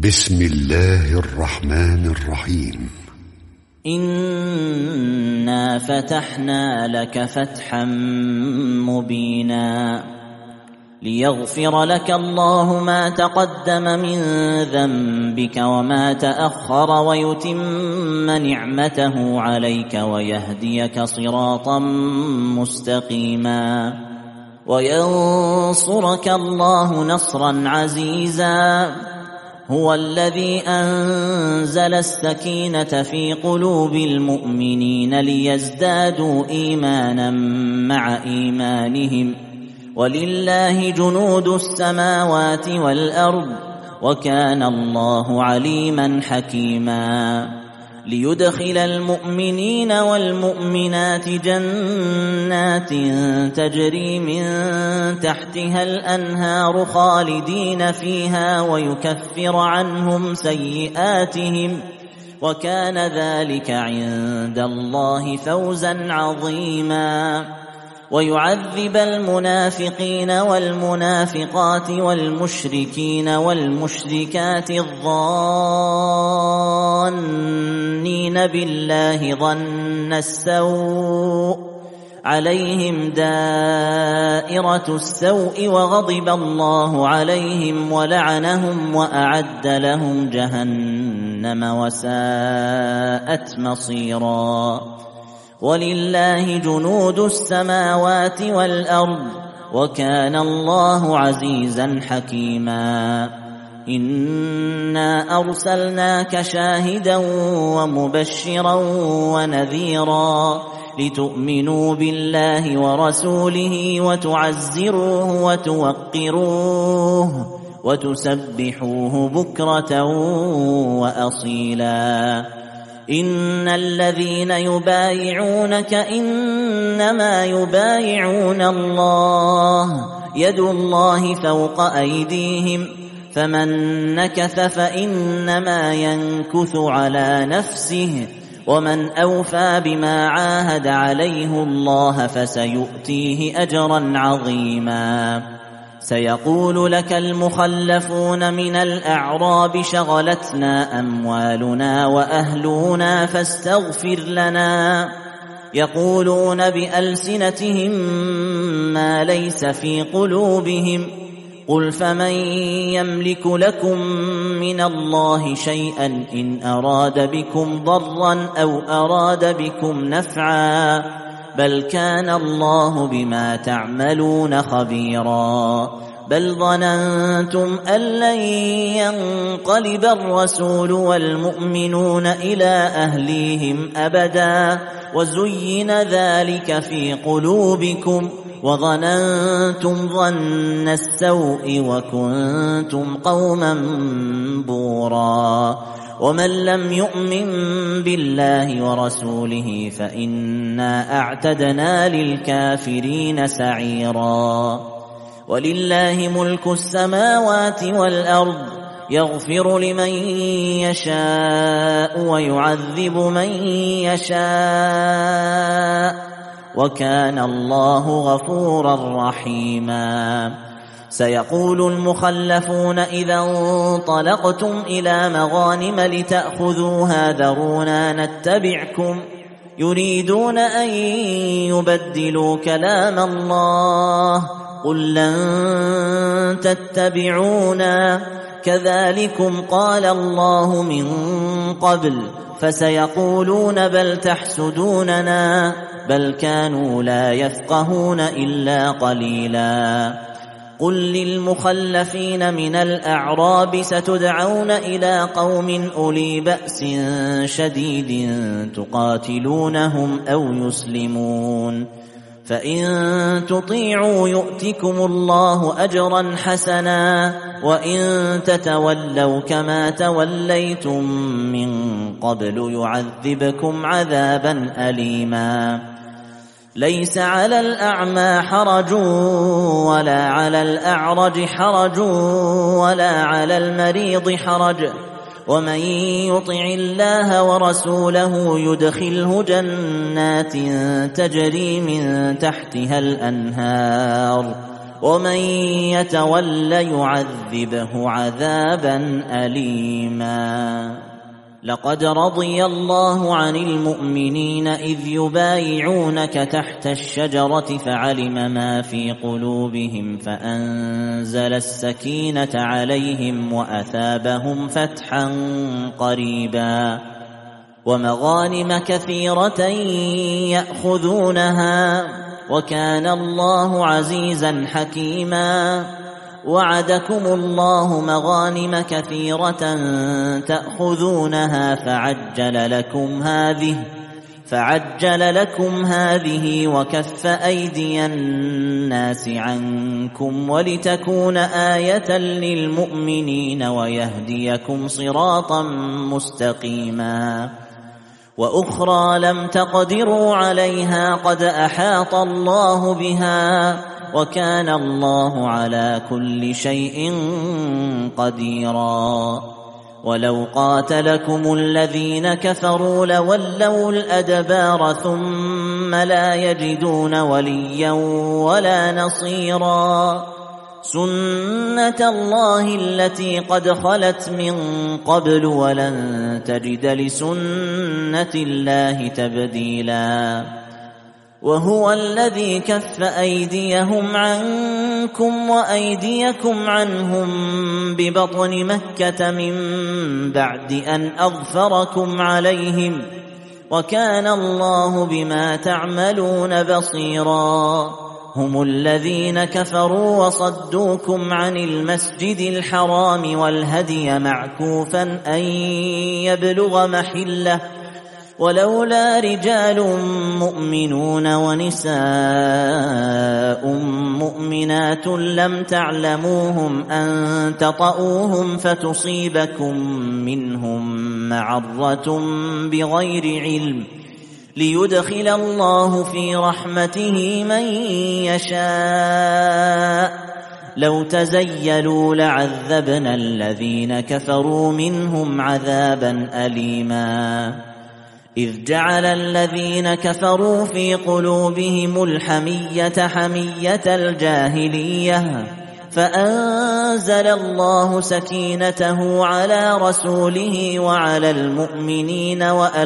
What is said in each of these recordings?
بسم الله الرحمن الرحيم. إنا فتحنا لك فتحا مبينا ليغفر لك الله ما تقدم من ذنبك وما تأخر ويتم نعمته عليك ويهديك صراطا مستقيما وينصرك الله نصرا عزيزا. هو الذي أنزل السكينة في قلوب المؤمنين ليزدادوا إيمانا مع إيمانهم ولله جنود السماوات والأرض وكان الله عليما حكيما. ليدخل المؤمنين والمؤمنات جنات تجري من تحتها الأنهار خالدين فيها ويكفر عنهم سيئاتهم وكان ذلك عند الله فوزا عظيما. ويعذب المنافقين والمنافقات والمشركين والمشركات الظانين بالله ظن السوء عليهم دائرة السوء وغضب الله عليهم ولعنهم وأعد لهم جهنم وساءت مصيرا. ولله جنود السماوات والأرض وكان الله عزيزا حكيما. إنا أرسلناك شاهدا ومبشرا ونذيرا لتؤمنوا بالله ورسوله وتعزروه وتوقروه وتسبحوه بكرة وأصيلا. إن الذين يبايعونك إنما يبايعون الله يد الله فوق أيديهم فمن نكث فإنما ينكث على نفسه ومن أوفى بما عاهد عليه الله فسيؤتيه أجرا عظيما. سيقول لك المخلفون من الأعراب شغلتنا أموالنا وأهلنا فاستغفر لنا يقولون بألسنتهم ما ليس في قلوبهم قل فمن يملك لكم من الله شيئا إن أراد بكم ضرا أو أراد بكم نفعا بل كان الله بما تعملون خبيرا. بل ظننتم أن لن ينقلب الرسول والمؤمنون إلى أهليهم أبدا وزين ذلك في قلوبكم وظننتم ظن السوء وكنتم قوما بورا. ومن لم يؤمن بالله ورسوله فإنا أعتدنا للكافرين سعيرا. ولله ملك السماوات والأرض يغفر لمن يشاء ويعذب من يشاء وكان الله غفورا رحيما. سيقول المخلفون إذا انطلقتم إلى مغانم لتأخذوها ذرونا نتبعكم يريدون أن يبدلوا كلام الله قل لن تتبعونا كذلكم قال الله من قبل فسيقولون بل تحسدوننا بل كانوا لا يفقهون إلا قليلا. قل للمخلفين من الأعراب ستدعون إلى قوم أولي بأس شديد تقاتلونهم أو يسلمون فإن تطيعوا يؤتكم الله أجرا حسنا وإن تتولوا كما توليتم من قبل يعذبكم عذابا أليما. ليس على الأعمى حرج ولا على الأعرج حرج ولا على المريض حرج ومن يطع الله ورسوله يدخله جنات تجري من تحتها الأنهار ومن يتول يعذبه عذابا أليما. لقد رضي الله عن المؤمنين إذ يبايعونك تحت الشجرة فعلم ما في قلوبهم فأنزل السكينة عليهم وأثابهم فتحا قريبا ومغانم كثيرة يأخذونها وكان الله عزيزا حكيما. وعدكم الله مغانم كثيرة تأخذونها فعجل لكم هذه وكف أيدي الناس عنكم ولتكون آية للمؤمنين ويهديكم صراطا مستقيما. وأخرى لم تقدروا عليها قد أحاط الله بها وكان الله على كل شيء قديرا. ولو قاتلكم الذين كفروا لولوا الأدبار ثم لا يجدون وليا ولا نصيرا. سنة الله التي قد خلت من قبل ولن تجد لسنة الله تبديلا. وهو الذي كف أيديهم عنكم وأيديكم عنهم ببطن مكة من بعد أن أظفركم عليهم وكان الله بما تعملون بصيرا. هم الذين كفروا وصدوكم عن المسجد الحرام والهدي معكوفا أن يبلغ محله ولولا رجال مؤمنون ونساء مؤمنات لم تعلموهم أن تطؤوهم فتصيبكم منهم معرة بغير علم ليدخل الله في رحمته من يشاء. لو تزيلوا لعذبنا الذين كفروا منهم عذابا أليما. إذ جعل الذين كفروا في قلوبهم الحمية حمية الجاهلية فأنزل الله سكينته على رسوله وعلى المؤمنين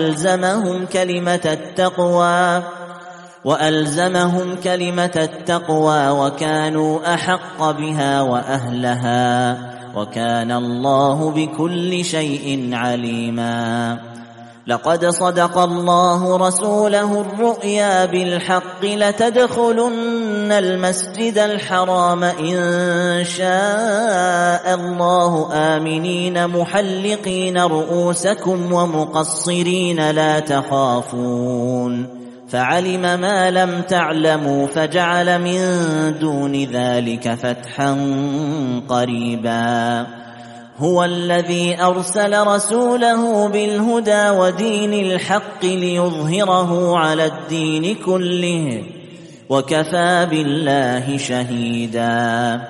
وألزمهم كلمة التقوى وكانوا أحق بها وأهلها وكان الله بكل شيء عليما. لقد صدق الله رسوله الرؤيا بالحق لتدخلن المسجد الحرام إن شاء الله آمنين محلقين رؤوسكم ومقصرين لا تخافون فعلم ما لم تعلموا فجعل من دون ذلك فتحا قريبا. هو الذي أرسل رسوله بالهدى ودين الحق ليظهره على الدين كله وكفى بالله شهيدا.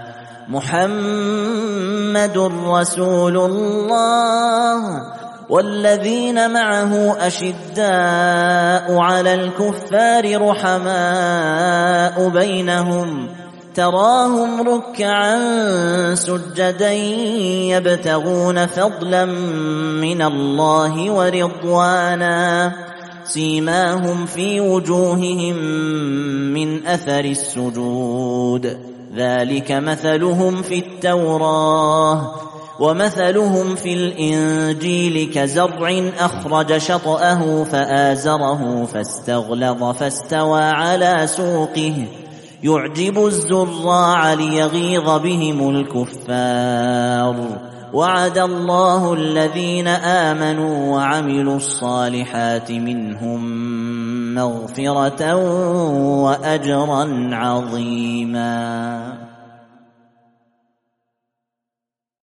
محمد رسول الله والذين معه أشداء على الكفار رحماء بينهم تراهم ركعا سجدا يبتغون فضلا من الله ورضوانا سيماهم في وجوههم من أثر السجود ذلك مثلهم في التوراة ومثلهم في الإنجيل كزرع أخرج شطأه فآزره فاستغلظ فاستوى على سوقه يعجب الزراع ليغيظ بهم الكفار. وعد الله الذين آمنوا وعملوا الصالحات منهم مغفرة وأجرا عظيما.